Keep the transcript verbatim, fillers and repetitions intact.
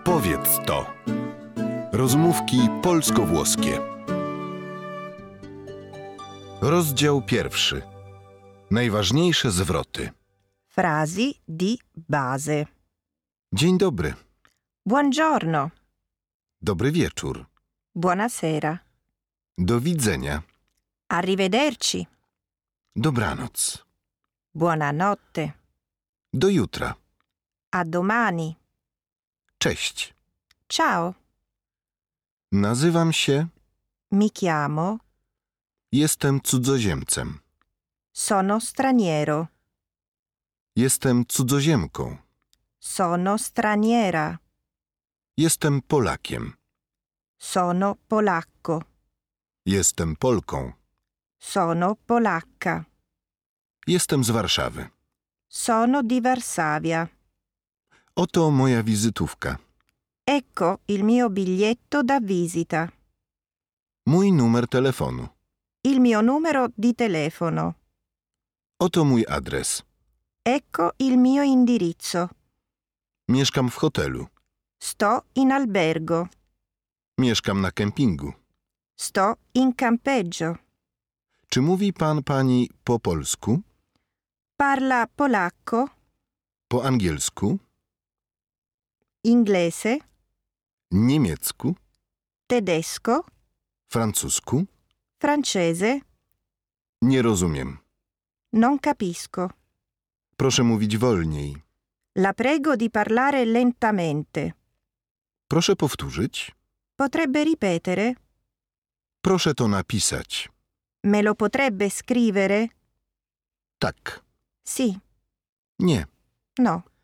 Powiedz to. Rozmówki polsko-włoskie. Rozdział pierwszy. Najważniejsze zwroty. Frasi di base. Dzień dobry. Buongiorno. Dobry wieczór. Buonasera. Do widzenia. Arrivederci. Dobranoc. Buonanotte. Do jutra. A domani. Cześć. Ciao. Nazywam się... Mi chiamo. Jestem cudzoziemcem. Sono straniero. Jestem cudzoziemką. Sono straniera. Jestem Polakiem. Sono polacco. Jestem Polką. Sono polacca. Jestem z Warszawy. Sono di Varsavia. Oto moja wizytówka. Ecco il mio biglietto da visita. Mój numer telefonu. Il mio numero di telefono. Oto mój adres. Ecco il mio indirizzo. Mieszkam w hotelu. Sto in albergo. Mieszkam na kempingu. Sto in campeggio. Czy mówi pan pani po polsku? Parla polacco, Po angielsku? inglese, Niemiecku? tedesco, Francusku? francese. Nie rozumiem. Non capisco. Proszę mówić wolniej. La prego di parlare lentamente. Proszę powtórzyć. Potrebbe ripetere? Proszę to napisać. Me lo potrebbe scrivere? Tak. Sì. Nie. No.